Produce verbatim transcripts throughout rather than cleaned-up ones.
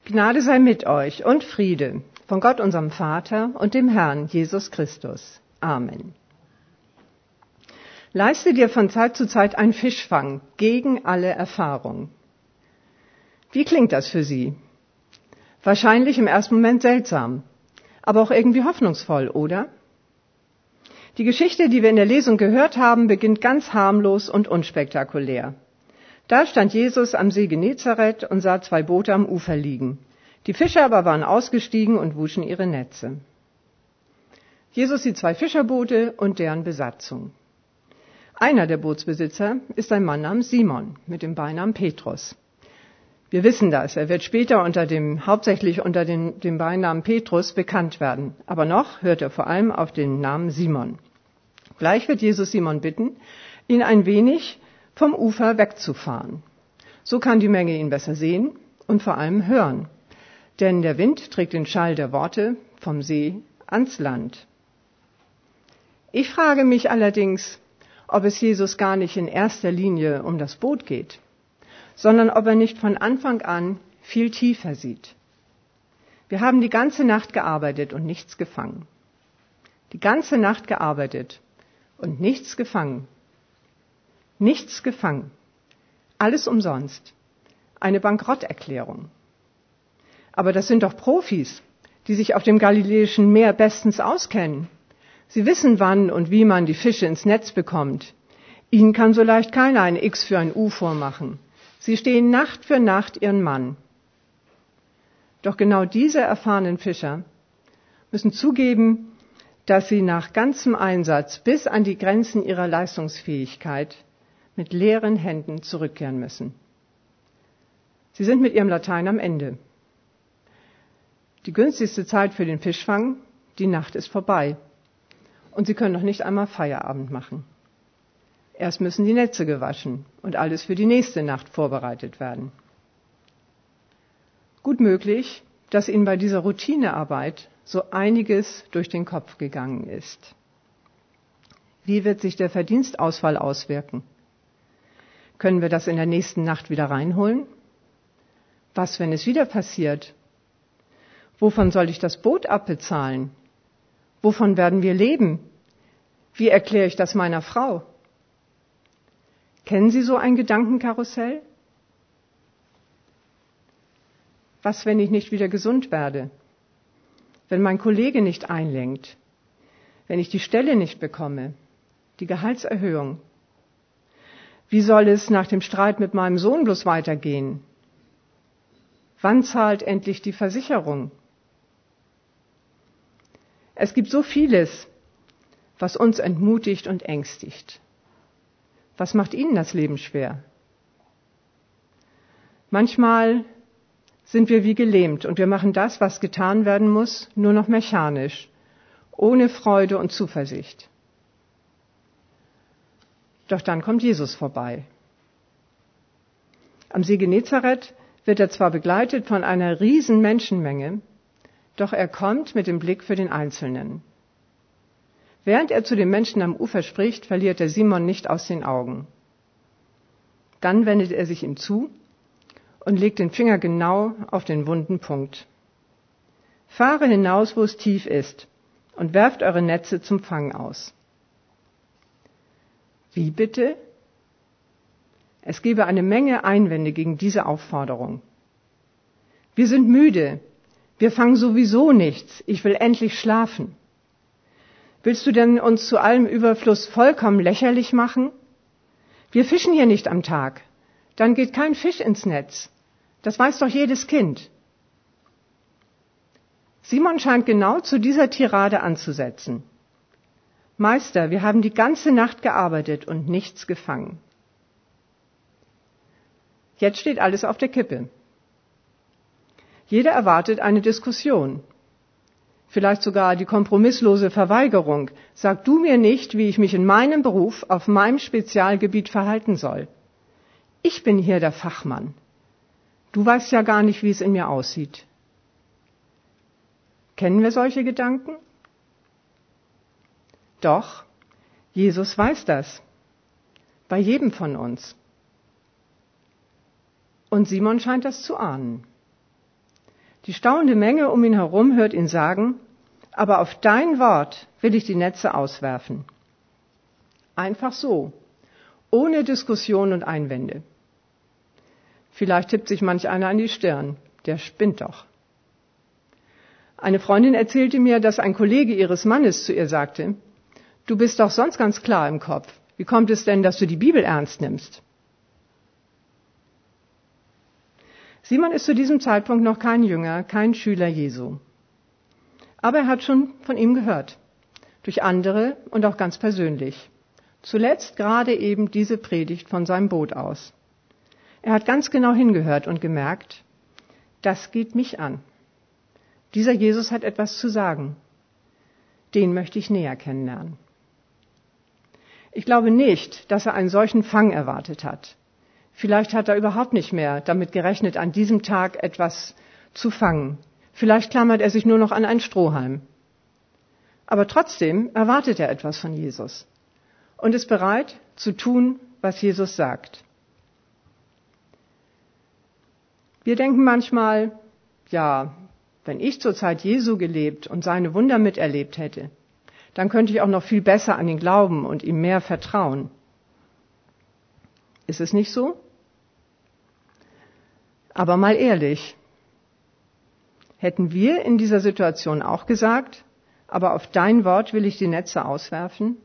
Gnade sei mit euch und Friede von Gott, unserem Vater und dem Herrn Jesus Christus. Amen. Leiste dir von Zeit zu Zeit einen Fischfang gegen alle Erfahrung. Wie klingt das für Sie? Wahrscheinlich im ersten Moment seltsam, aber auch irgendwie hoffnungsvoll, oder? Die Geschichte, die wir in der Lesung gehört haben, beginnt ganz harmlos und unspektakulär. Da stand Jesus am See Genezareth und sah zwei Boote am Ufer liegen. Die Fischer aber waren ausgestiegen und wuschen ihre Netze. Jesus sieht zwei Fischerboote und deren Besatzung. Einer der Bootsbesitzer ist ein Mann namens Simon mit dem Beinamen Petrus. Wir wissen das, er wird später unter dem, hauptsächlich unter dem, dem Beinamen Petrus bekannt werden. Aber noch hört er vor allem auf den Namen Simon. Gleich wird Jesus Simon bitten, ihn ein wenig vom Ufer wegzufahren. So kann die Menge ihn besser sehen und vor allem hören. Denn der Wind trägt den Schall der Worte vom See ans Land. Ich frage mich allerdings, ob es Jesus gar nicht in erster Linie um das Boot geht, sondern ob er nicht von Anfang an viel tiefer sieht. Wir haben die ganze Nacht gearbeitet und nichts gefangen. Die ganze Nacht gearbeitet und nichts gefangen. Nichts gefangen. Alles umsonst. Eine Bankrotterklärung. Aber das sind doch Profis, die sich auf dem Galiläischen Meer bestens auskennen. Sie wissen, wann und wie man die Fische ins Netz bekommt. Ihnen kann so leicht keiner ein X für ein U vormachen. Sie stehen Nacht für Nacht ihren Mann. Doch genau diese erfahrenen Fischer müssen zugeben, dass sie nach ganzem Einsatz bis an die Grenzen ihrer Leistungsfähigkeit mit leeren Händen zurückkehren müssen. Sie sind mit ihrem Latein am Ende. Die günstigste Zeit für den Fischfang, die Nacht ist vorbei. Und sie können noch nicht einmal Feierabend machen. Erst müssen die Netze gewaschen und alles für die nächste Nacht vorbereitet werden. Gut möglich, dass Ihnen bei dieser Routinearbeit so einiges durch den Kopf gegangen ist. Wie wird sich der Verdienstausfall auswirken? Können wir das in der nächsten Nacht wieder reinholen? Was, wenn es wieder passiert? Wovon soll ich das Boot abbezahlen? Wovon werden wir leben? Wie erkläre ich das meiner Frau? Kennen Sie so ein Gedankenkarussell? Was, wenn ich nicht wieder gesund werde? Wenn mein Kollege nicht einlenkt? Wenn ich die Stelle nicht bekomme? Die Gehaltserhöhung? Wie soll es nach dem Streit mit meinem Sohn bloß weitergehen? Wann zahlt endlich die Versicherung? Es gibt so vieles, was uns entmutigt und ängstigt. Was macht Ihnen das Leben schwer? Manchmal sind wir wie gelähmt und wir machen das, was getan werden muss, nur noch mechanisch, ohne Freude und Zuversicht. Doch dann kommt Jesus vorbei. Am See Genezareth wird er zwar begleitet von einer riesen Menschenmenge, doch er kommt mit dem Blick für den Einzelnen. Während er zu den Menschen am Ufer spricht, verliert er Simon nicht aus den Augen. Dann wendet er sich ihm zu und legt den Finger genau auf den wunden Punkt. Fahre hinaus, wo es tief ist, und werft eure Netze zum Fang aus. Wie bitte? Es gäbe eine Menge Einwände gegen diese Aufforderung. Wir sind müde. Wir fangen sowieso nichts. Ich will endlich schlafen. Willst du denn uns zu allem Überfluss vollkommen lächerlich machen? Wir fischen hier nicht am Tag. Dann geht kein Fisch ins Netz. Das weiß doch jedes Kind. Simon scheint genau zu dieser Tirade anzusetzen. Meister, wir haben die ganze Nacht gearbeitet und nichts gefangen. Jetzt steht alles auf der Kippe. Jeder erwartet eine Diskussion. Vielleicht sogar die kompromisslose Verweigerung. Sag du mir nicht, wie ich mich in meinem Beruf auf meinem Spezialgebiet verhalten soll. Ich bin hier der Fachmann. Du weißt ja gar nicht, wie es in mir aussieht. Kennen wir solche Gedanken? Doch, Jesus weiß das. Bei jedem von uns. Und Simon scheint das zu ahnen. Die staunende Menge um ihn herum hört ihn sagen, aber auf dein Wort will ich die Netze auswerfen. Einfach so, ohne Diskussion und Einwände. Vielleicht tippt sich manch einer an die Stirn, der spinnt doch. Eine Freundin erzählte mir, dass ein Kollege ihres Mannes zu ihr sagte, du bist doch sonst ganz klar im Kopf. Wie kommt es denn, dass du die Bibel ernst nimmst? Simon ist zu diesem Zeitpunkt noch kein Jünger, kein Schüler Jesu. Aber er hat schon von ihm gehört, durch andere und auch ganz persönlich. Zuletzt gerade eben diese Predigt von seinem Boot aus. Er hat ganz genau hingehört und gemerkt, das geht mich an. Dieser Jesus hat etwas zu sagen. Den möchte ich näher kennenlernen. Ich glaube nicht, dass er einen solchen Fang erwartet hat. Vielleicht hat er überhaupt nicht mehr damit gerechnet, an diesem Tag etwas zu fangen. Vielleicht klammert er sich nur noch an einen Strohhalm. Aber trotzdem erwartet er etwas von Jesus und ist bereit zu tun, was Jesus sagt. Wir denken manchmal, ja, wenn ich zur Zeit Jesu gelebt und seine Wunder miterlebt hätte, dann könnte ich auch noch viel besser an ihn glauben und ihm mehr vertrauen. Ist es nicht so? Aber mal ehrlich, hätten wir in dieser Situation auch gesagt, aber auf dein Wort will ich die Netze auswerfen?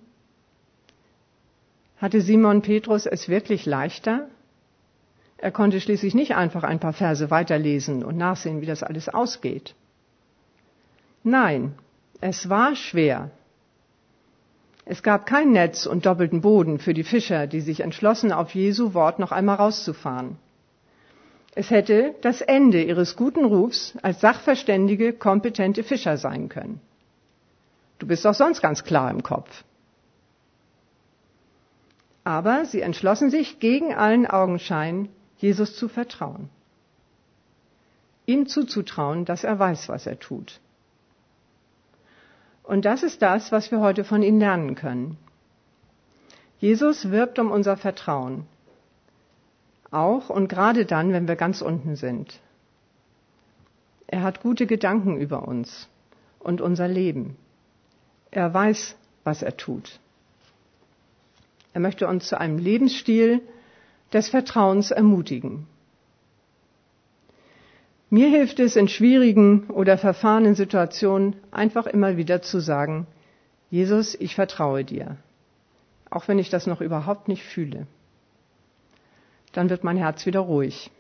Hatte Simon Petrus es wirklich leichter? Er konnte schließlich nicht einfach ein paar Verse weiterlesen und nachsehen, wie das alles ausgeht. Nein, es war schwer. Es gab kein Netz und doppelten Boden für die Fischer, die sich entschlossen, auf Jesu Wort noch einmal rauszufahren. Es hätte das Ende ihres guten Rufs als sachverständige, kompetente Fischer sein können. Du bist doch sonst ganz klar im Kopf. Aber sie entschlossen sich, gegen allen Augenschein Jesus zu vertrauen. Ihm zuzutrauen, dass er weiß, was er tut. Und das ist das, was wir heute von ihm lernen können. Jesus wirbt um unser Vertrauen. Auch und gerade dann, wenn wir ganz unten sind. Er hat gute Gedanken über uns und unser Leben. Er weiß, was er tut. Er möchte uns zu einem Lebensstil des Vertrauens ermutigen. Mir hilft es in schwierigen oder verfahrenen Situationen einfach immer wieder zu sagen, Jesus, ich vertraue dir, auch wenn ich das noch überhaupt nicht fühle. Dann wird mein Herz wieder ruhig.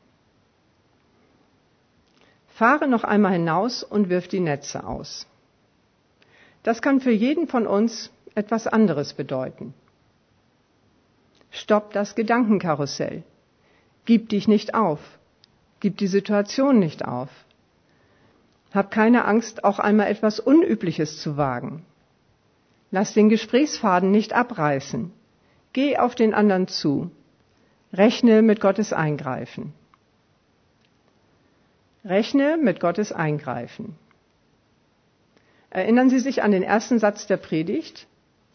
Fahre noch einmal hinaus und wirf die Netze aus. Das kann für jeden von uns etwas anderes bedeuten. Stopp das Gedankenkarussell. Gib dich nicht auf. Gib die Situation nicht auf. Hab keine Angst, auch einmal etwas Unübliches zu wagen. Lass den Gesprächsfaden nicht abreißen. Geh auf den anderen zu. Rechne mit Gottes Eingreifen. Rechne mit Gottes Eingreifen. Erinnern Sie sich an den ersten Satz der Predigt?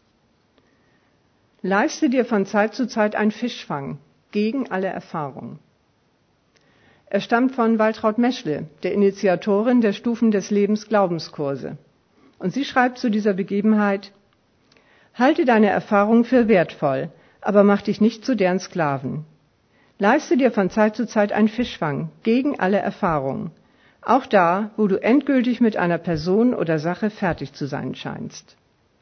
Leiste dir von Zeit zu Zeit einen Fischfang gegen alle Erfahrung. Er stammt von Waltraud Meschle, der Initiatorin der Stufen des Lebens Glaubenskurse. Und sie schreibt zu dieser Begebenheit, halte deine Erfahrung für wertvoll, aber mach dich nicht zu deren Sklaven. Leiste dir von Zeit zu Zeit einen Fischfang gegen alle Erfahrung, auch da, wo du endgültig mit einer Person oder Sache fertig zu sein scheinst.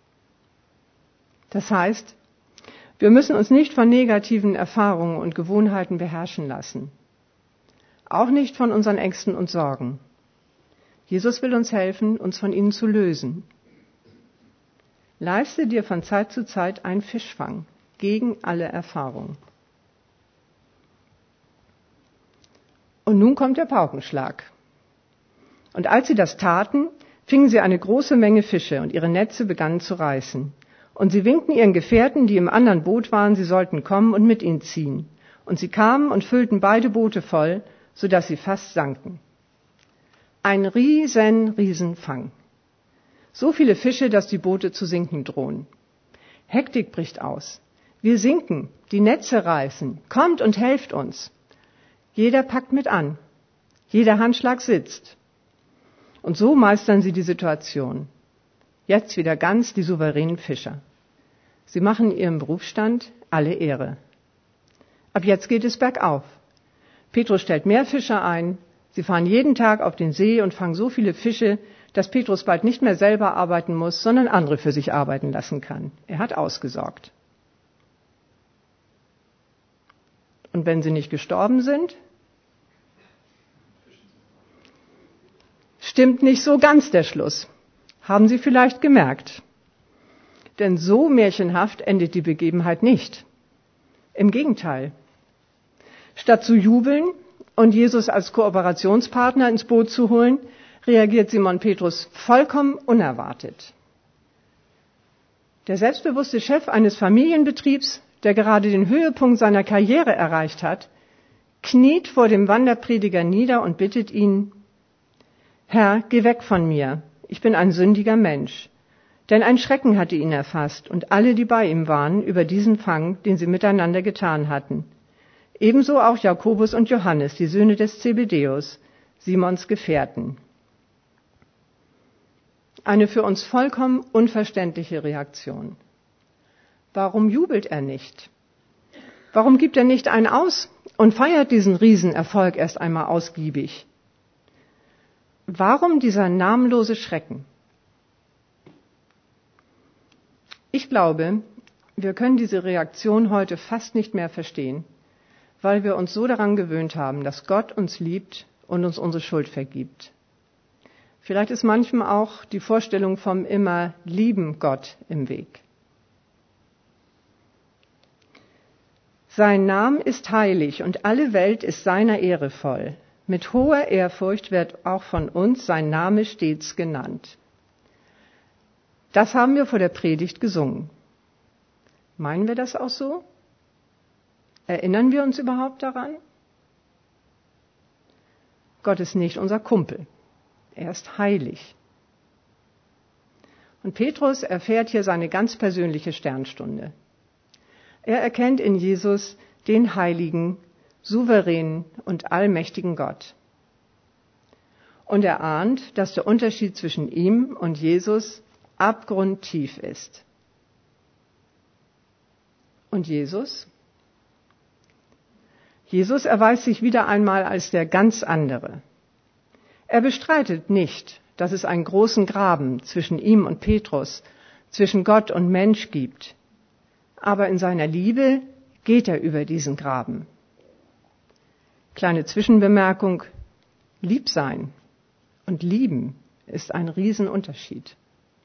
Das heißt, wir müssen uns nicht von negativen Erfahrungen und Gewohnheiten beherrschen lassen. Auch nicht von unseren Ängsten und Sorgen. Jesus will uns helfen, uns von ihnen zu lösen. Leiste dir von Zeit zu Zeit einen Fischfang gegen alle Erfahrung. Und nun kommt der Paukenschlag. Und als sie das taten, fingen sie eine große Menge Fische und ihre Netze begannen zu reißen. Und sie winkten ihren Gefährten, die im anderen Boot waren, sie sollten kommen und mit ihnen ziehen. Und sie kamen und füllten beide Boote voll, sodass sie fast sanken. Ein riesen, riesen Fang. So viele Fische, dass die Boote zu sinken drohen. Hektik bricht aus. Wir sinken, die Netze reißen. Kommt und helft uns. Jeder packt mit an. Jeder Handschlag sitzt. Und so meistern sie die Situation. Jetzt wieder ganz die souveränen Fischer. Sie machen ihrem Berufsstand alle Ehre. Ab jetzt geht es bergauf. Petrus stellt mehr Fischer ein. Sie fahren jeden Tag auf den See und fangen so viele Fische, dass Petrus bald nicht mehr selber arbeiten muss, sondern andere für sich arbeiten lassen kann. Er hat ausgesorgt. Und wenn sie nicht gestorben sind? Stimmt nicht so ganz der Schluss. Haben Sie vielleicht gemerkt. Denn so märchenhaft endet die Begebenheit nicht. Im Gegenteil. Statt zu jubeln und Jesus als Kooperationspartner ins Boot zu holen, reagiert Simon Petrus vollkommen unerwartet. Der selbstbewusste Chef eines Familienbetriebs, der gerade den Höhepunkt seiner Karriere erreicht hat, kniet vor dem Wanderprediger nieder und bittet ihn: Herr, geh weg von mir, ich bin ein sündiger Mensch. Denn ein Schrecken hatte ihn erfasst und alle, die bei ihm waren, über diesen Fang, den sie miteinander getan hatten. Ebenso auch Jakobus und Johannes, die Söhne des Zebedäus, Simons Gefährten. Eine für uns vollkommen unverständliche Reaktion. Warum jubelt er nicht? Warum gibt er nicht einen aus und feiert diesen Riesenerfolg erst einmal ausgiebig? Warum dieser namenlose Schrecken? Ich glaube, wir können diese Reaktion heute fast nicht mehr verstehen, weil wir uns so daran gewöhnt haben, dass Gott uns liebt und uns unsere Schuld vergibt. Vielleicht ist manchem auch die Vorstellung vom immer lieben Gott im Weg. Sein Name ist heilig und alle Welt ist seiner Ehre voll. Mit hoher Ehrfurcht wird auch von uns sein Name stets genannt. Das haben wir vor der Predigt gesungen. Meinen wir das auch so? Erinnern wir uns überhaupt daran? Gott ist nicht unser Kumpel. Er ist heilig. Und Petrus erfährt hier seine ganz persönliche Sternstunde. Er erkennt in Jesus den heiligen, souveränen und allmächtigen Gott. Und er ahnt, dass der Unterschied zwischen ihm und Jesus abgrundtief ist. Und Jesus? Jesus erweist sich wieder einmal als der ganz andere. Er bestreitet nicht, dass es einen großen Graben zwischen ihm und Petrus, zwischen Gott und Mensch gibt. Aber in seiner Liebe geht er über diesen Graben. Kleine Zwischenbemerkung: Lieb sein und lieben ist ein Riesenunterschied.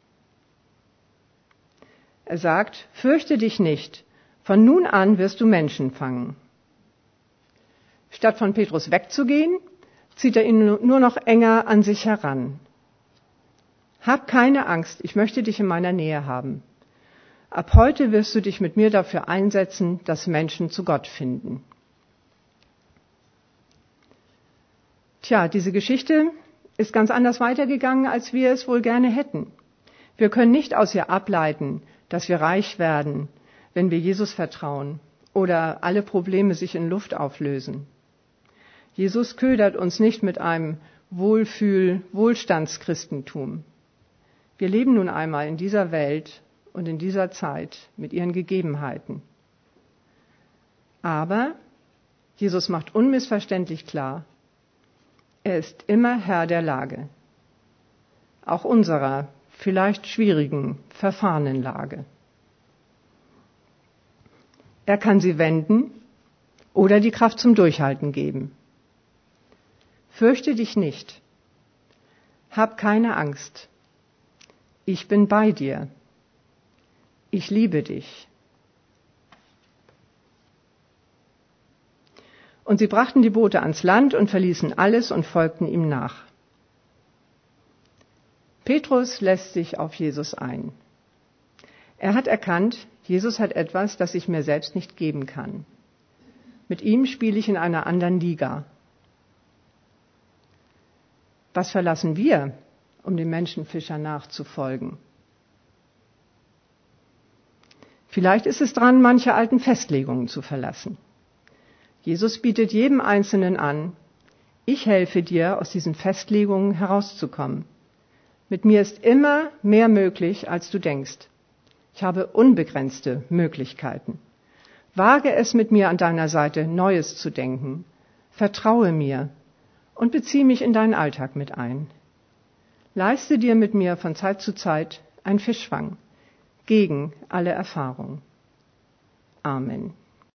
Er sagt: Fürchte dich nicht, von nun an wirst du Menschen fangen. Statt von Petrus wegzugehen, zieht er ihn nur noch enger an sich heran. Hab keine Angst, ich möchte dich in meiner Nähe haben. Ab heute wirst du dich mit mir dafür einsetzen, dass Menschen zu Gott finden. Tja, diese Geschichte ist ganz anders weitergegangen, als wir es wohl gerne hätten. Wir können nicht aus ihr ableiten, dass wir reich werden, wenn wir Jesus vertrauen oder alle Probleme sich in Luft auflösen. Jesus ködert uns nicht mit einem Wohlfühl-Wohlstandschristentum. Wir leben nun einmal in dieser Welt und in dieser Zeit mit ihren Gegebenheiten. Aber Jesus macht unmissverständlich klar, er ist immer Herr der Lage, auch unserer vielleicht schwierigen, verfahrenen Lage. Er kann sie wenden oder die Kraft zum Durchhalten geben. Fürchte dich nicht. Hab keine Angst. Ich bin bei dir. Ich liebe dich. Und sie brachten die Boote ans Land und verließen alles und folgten ihm nach. Petrus lässt sich auf Jesus ein. Er hat erkannt, Jesus hat etwas, das ich mir selbst nicht geben kann. Mit ihm spiele ich in einer anderen Liga. Was verlassen wir, um dem Menschenfischer nachzufolgen? Vielleicht ist es dran, manche alten Festlegungen zu verlassen. Jesus bietet jedem Einzelnen an, Ich helfe dir, aus diesen Festlegungen herauszukommen. Mit mir ist immer mehr möglich, als du denkst. Ich habe unbegrenzte Möglichkeiten. Wage es mit mir an deiner Seite, Neues zu denken. Vertraue mir und beziehe mich in deinen Alltag mit ein. Leiste dir mit mir von Zeit zu Zeit einen Fischfang gegen alle Erfahrung. Amen.